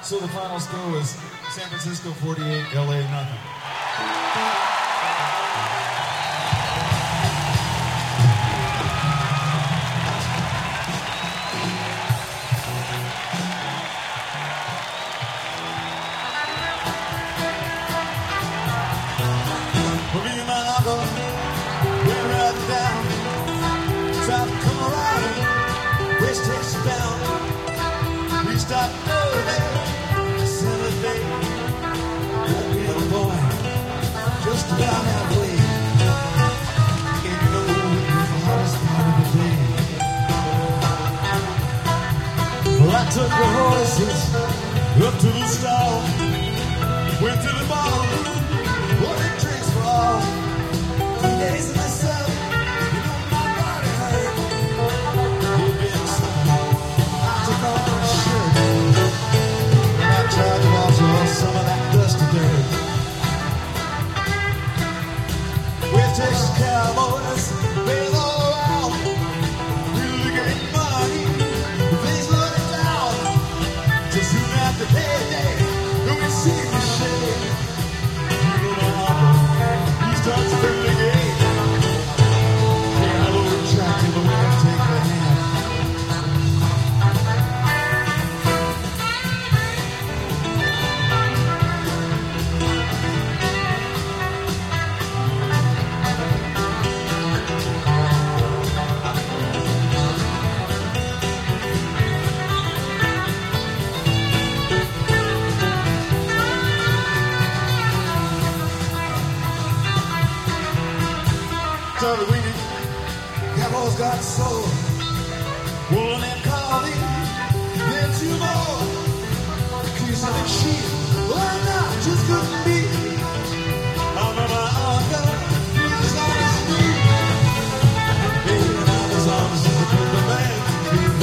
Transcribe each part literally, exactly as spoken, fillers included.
So the final score was San Francisco forty-eight, L A nothing. For me and my uncle, we're right down, south of Colorado, west Texas bound. We stopped early, Saturday, that little boy, just about halfway. Ain't no it was the hottest part of the day. Well, I took the horses up to the stall, went to the bar, ordered drinks for all. Three days in the sun, you know my body hurt. It been something. I took off my shirt and I tried to wash off some of that dusty dirt. We're Texas cowboys, they're all out, really getting money, things loaded down. So soon after payday, we see the shade. You know my uncle, he starts to the game. Yeah, I load track in the way I take the hand. Sorry, weenie, cowboys got soul. One and collie, then two more. Accused of the cheat, well, I'm not, just couldn't be. I know my uncle, he was on his feet. Hey, and I was honest as a good man can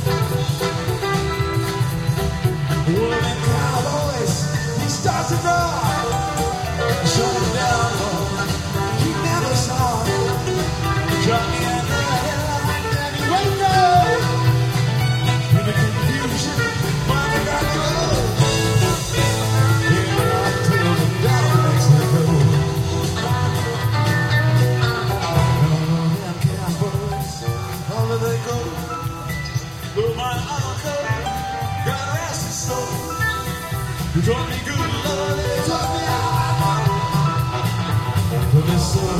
be. One and cowboys, he starts to draw. Shut him down, Lord, he never saw. Drop me in the hell and you won't know. In the confusion, finally got close. In October, down in Mexico. Oh, them cowboys, all of they go. Though my uncle, God rest his soul, he taught me good love, he taught me how. But this soul